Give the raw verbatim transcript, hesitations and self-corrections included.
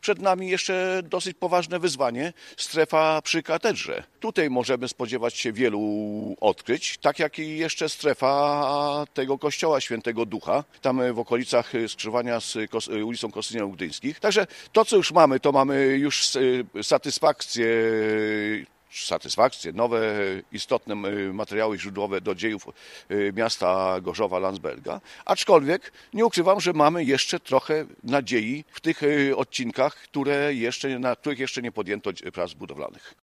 przed nami jeszcze dosyć poważne wyzwanie, strefa przy katedrze. Tutaj możemy spodziewać się wielu odkryć, tak jak i jeszcze strefa tego kościoła Świętego Ducha, tam w okolicach skrzyżowania z ulicą Kostynionów Gdyńskich. Także to, co już mamy, to mamy już satysfakcję, satysfakcje, nowe, istotne materiały źródłowe do dziejów miasta Gorzowa Landsberga, aczkolwiek nie ukrywam, że mamy jeszcze trochę nadziei w tych odcinkach, które jeszcze, na których jeszcze nie podjęto prac budowlanych.